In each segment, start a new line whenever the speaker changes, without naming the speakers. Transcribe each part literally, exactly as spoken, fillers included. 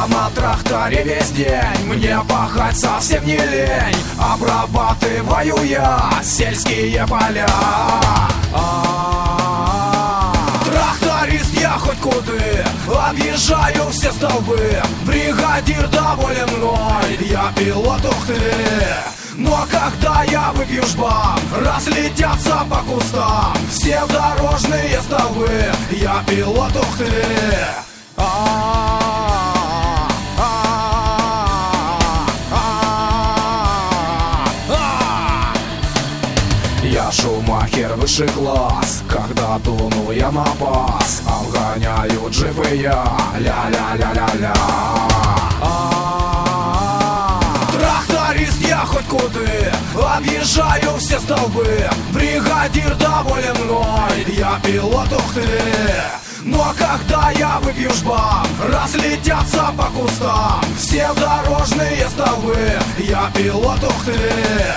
Я на тракторе весь день, мне пахать совсем не лень. Обрабатываю я сельские поля. Тракторист я хоть куды, объезжаю все столбы. Бригадир доволен мной, я пилот, ух ты. Но когда я выпью жбан, разлетятся по кустам все дорожные столбы. Я пилот, ух ты. Я шумахер высший класс, когда дуну я на бас, обгоняю джипы я, ля-ля-ля-ля-ля. Тракторист я хоть куды, объезжаю все столбы. Бригадир доволен мной, я пилот, ух ты. Но когда я выпью жбан, разлетятся по кустам все дорожные столбы. Я пилот, ух ты.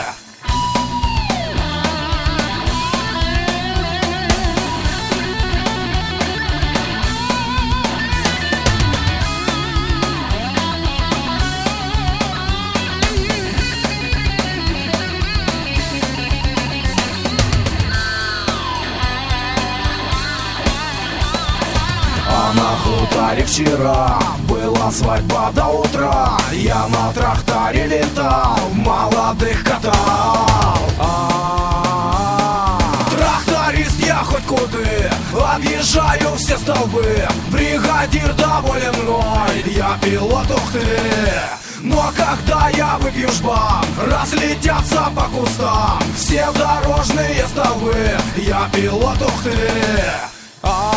А на хуторе вчера была свадьба до утра. Я на тракторе летал, молодых катал. Тракторист я хоть куды, объезжаю все столбы. Бригадир доволен мной, я пилот, ух ты. Но когда я выпью жбан, разлетятся по кустам все дорожные столбы. Я пилот, ух ты.